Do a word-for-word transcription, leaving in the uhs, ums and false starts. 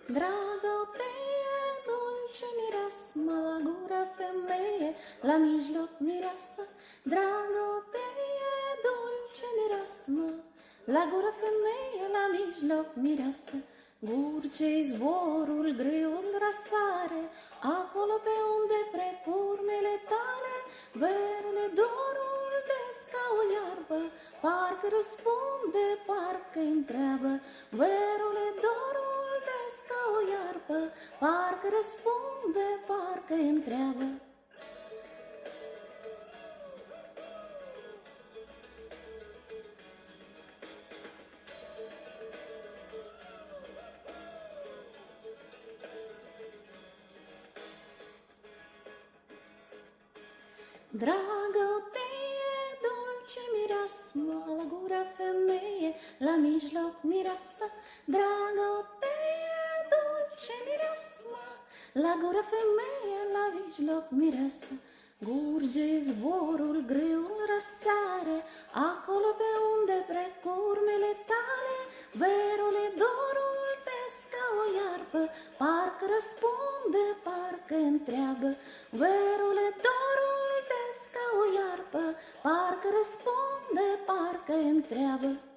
Dragă feie, dulce mireasmă, la gură femeie, la mijloc mireasă. Dragă feie, dulce mireasmă, la gură femeie, la mijloc mireasă. Gurce izvorul grâul răsare, acolo pe unde precurmele tale, verele dorul des ca o iarbă, parcă răspunde, parcă întreabă. Verule dorul des ca o iarbă, parcă răspunde, parcă întreabă. Dragă feie, dulce mireasmă, la gură femeie, la mijloc mireasă. Dragă feie, dulce mireasmă, la gură femeie, la mijloc mireasă. Gurge izvorul grâul răsare, acolo pe unde precurmele tale, verule dorul des ca o iarbă, parcă răspunde, parcă întreabă. Verule dorul des ca o iarbă, parcă răspunde, parcă întreabă.